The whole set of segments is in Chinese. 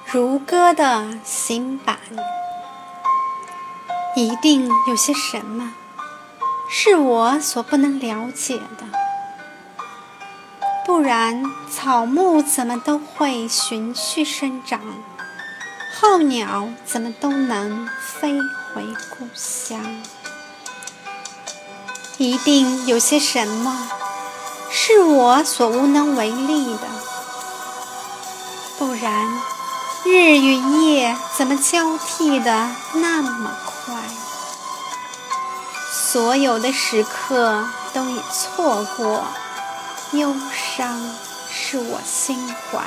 如歌的行板。一定有些什么是我所不能了解的，不然草木怎么都会循序生长，候鸟怎么都能飞回故乡。一定有些什么是我所无能为力的，不然日与夜怎么交替的那么快？所有的时刻都已错过，忧伤是我心怀。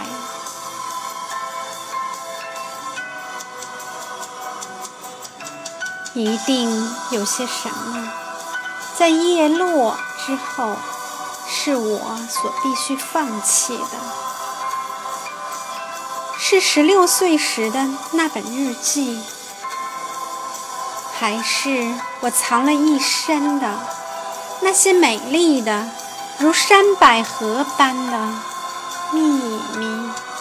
一定有些什么在叶落之后是我所必须放弃的，是16岁时的那本日记，还是我藏了一生的那些美丽的如山百合般的秘密？